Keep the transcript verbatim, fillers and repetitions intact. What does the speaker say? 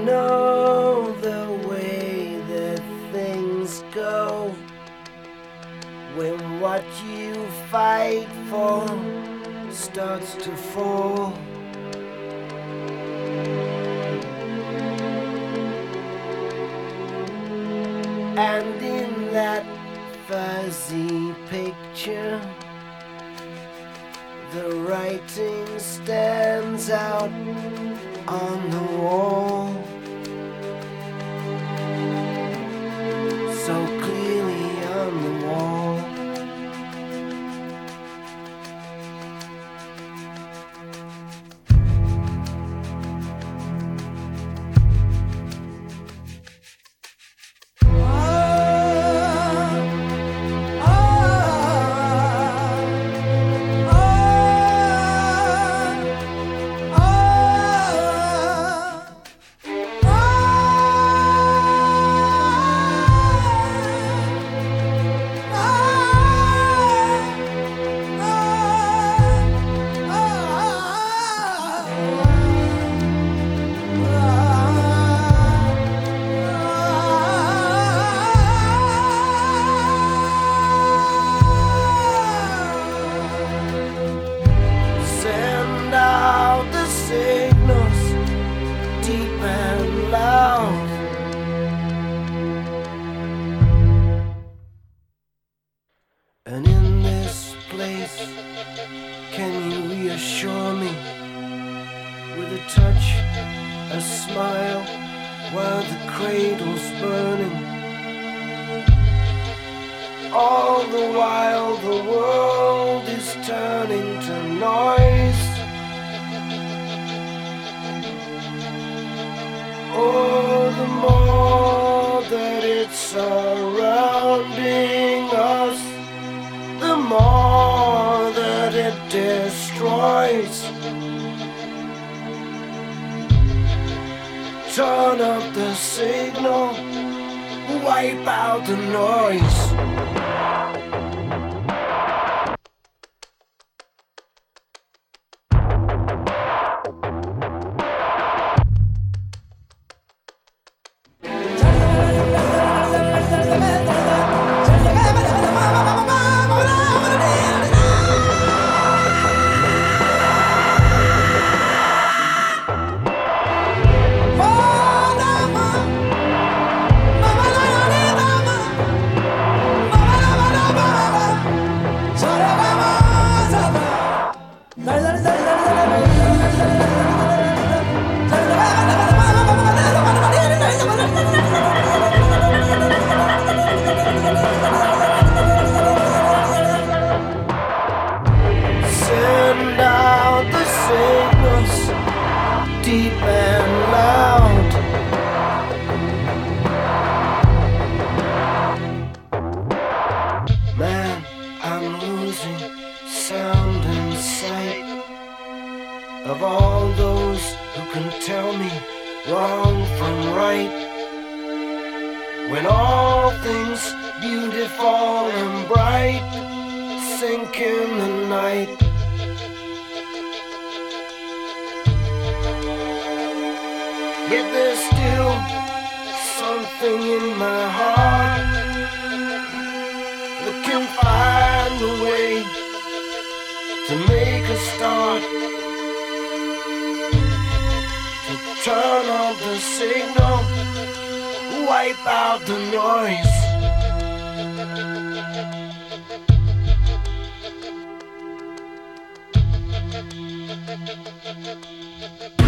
know the way that things go when what you fight for starts to fall. And in that fuzzy picture, the writing stands out on the wall so clearly on the wall. Signals deep and loud, and in this place, can you reassure me with a touch, a smile, while the cradle's burning? All the while the world is turning to noise. Oh, the more that it's surrounding us, the more that it destroys. Turn up the signal, wipe out the noise. Send out the signals deep and loud. Man, I'm losing sound and sight of all those who can tell me wrong from right, when all things beautiful and bright sink in the night. Yet there's still something in my heart that can find a way to make a start, to turn on the signal, wipe out the noise.